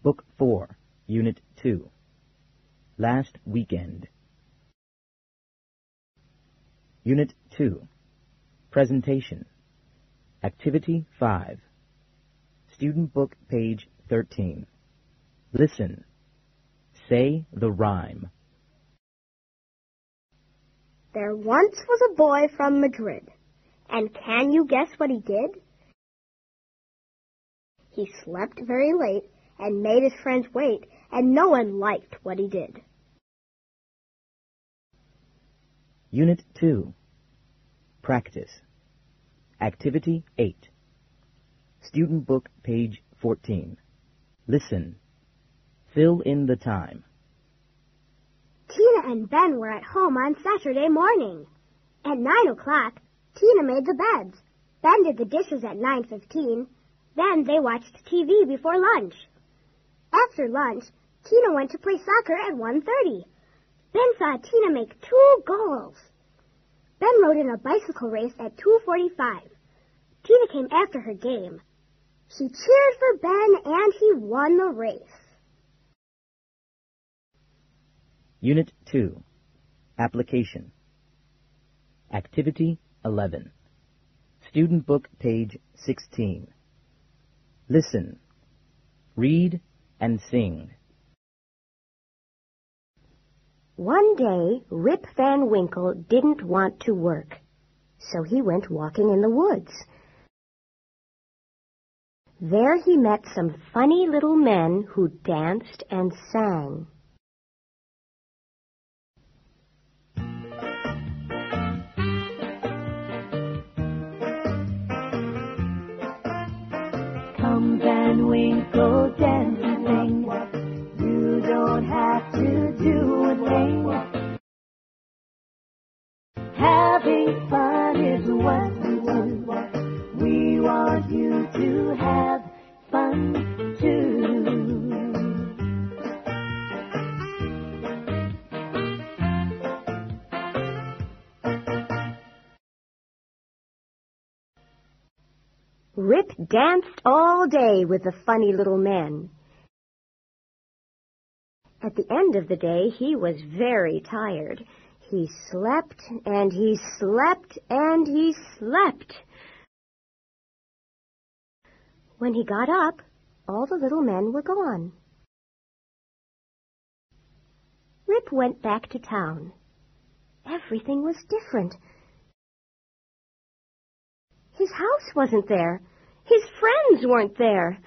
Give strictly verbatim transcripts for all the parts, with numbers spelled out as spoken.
Book four, Unit two. Last Weekend. Unit two. Presentation. Activity five. Student Book, page thirteen. Listen. Say the rhyme. There once was a boy from Madrid, and can you guess what he did? He slept very late and made his friends wait, and no one liked what he did. Unit two. Practice. Activity eight. Student Book, page fourteen. Listen. Fill in the time. Tina and Ben were at home on Saturday morning. At nine o'clock, Tina made the beds. Ben did the dishes at nine fifteen. Then they watched T V before lunch. After lunch, Tina went to play soccer at one thirty. Ben saw Tina make two goals. Ben rode in a bicycle race at two forty-five. Tina came after her game. She cheered for Ben and he won the race. Unit two. Application. Activity eleven. Student Book, page sixteen. Listen. Read and sing. One day, Rip Van Winkle didn't want to work, so he went walking in the woods. There he met some funny little men who danced and sang. Come, Van Winkle, dance and sing. You don't have to do a thing. Having fun is what we do. We want you to have fun too. Rip danced all day with the funny little men. At the end of the day, he was very tired. He slept, and he slept, and he slept. When he got up, all the little men were gone. Rip went back to town. Everything was different. His house wasn't there. His friends weren't there.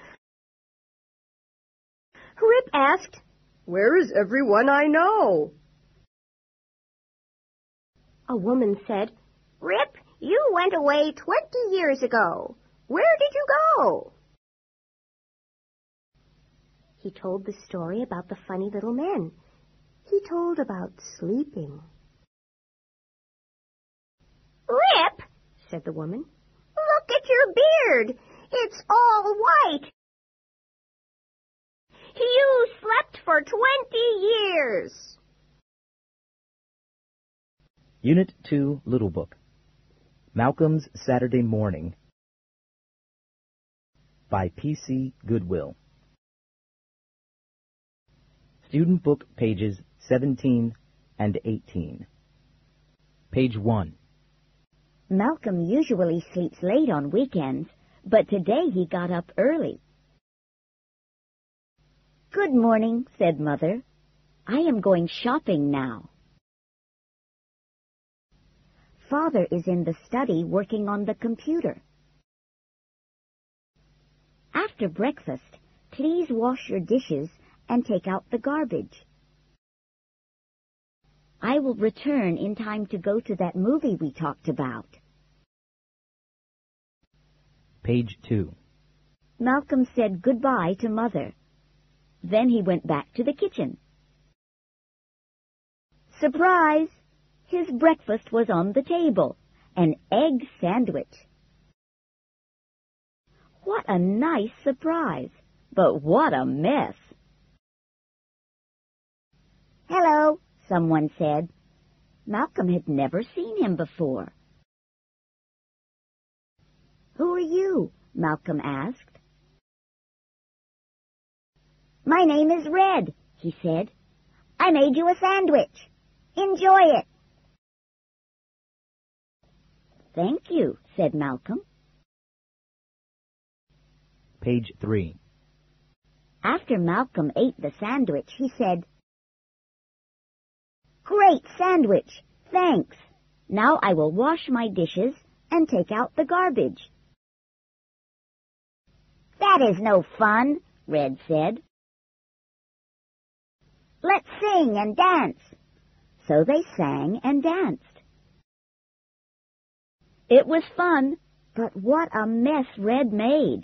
Rip asked, "Where is everyone I know?" A woman said, "Rip, you went away twenty years ago. Where did you go?" He told the story about the funny little men. He told about sleeping. "Rip," said the woman, "look at your beard. It's all white. You slept for twenty years. Unit two, Little Book. Malcolm's Saturday Morning by P C Goodwill. Student Book, pages seventeen and eighteen. Page one. Malcolm usually sleeps late on weekends, but today he got up early. "Good morning," said Mother. "I am going shopping now." Father is in the study working on the computer. After breakfast, please wash your dishes and take out the garbage. I will return in time to go to that movie we talked about. Page two. Malcolm said goodbye to Mother. Then he went back to the kitchen. Surprise! His breakfast was on the table, an egg sandwich. What a nice surprise, but what a mess. "Hello," someone said. Malcolm had never seen him before. "Who are you?" Malcolm asked. My name is Red, he said. I made you a sandwich. Enjoy it. Thank you, said Malcolm. Page three. After Malcolm ate the sandwich, he said, Great sandwich, thanks. Now I will wash my dishes and take out the garbage. That is no fun, Red said. Let's sing and dance. So they sang and danced. It was fun, but what a mess Red made.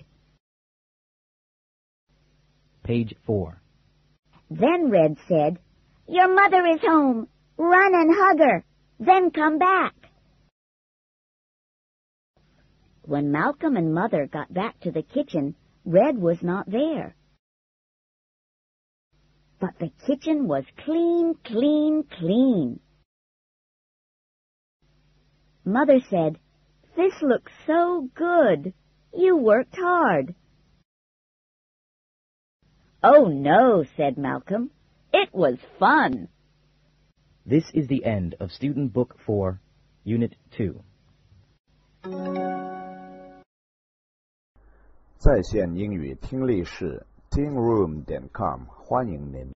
Page four. Then Red said, Your mother is home. Run and hug her. Then come back. When Malcolm and Mother got back to the kitchen, Red was not there. But the kitchen was clean, clean, clean. Mother said, This looks so good. You worked hard. Oh, no, said Malcolm. It was fun. This is the end of Student Book four, Unit two. 在线英语听力室 tingroom 点 com 欢迎您。